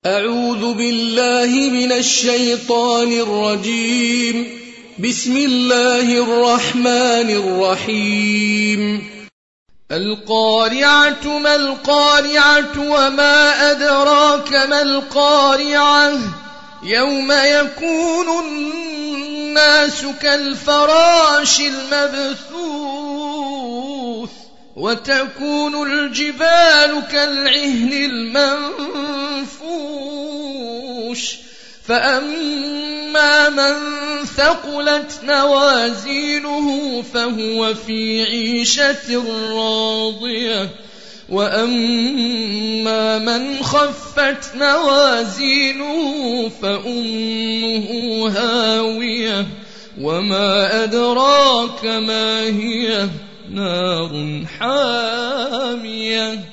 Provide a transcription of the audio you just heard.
أعوذ بالله من الشيطان الرجيم. بسم الله الرحمن الرحيم. القارعة ما القارعة وما أدراك ما القارعة يوم يكون الناس كالفراش المبثوث وتكون الجبال كالعهن المنفوش فأما من ثقلت موازينه فهو في عيشة راضية وأما من خفت موازينه فأمه هاوية وما أدراك ما هي نار حامية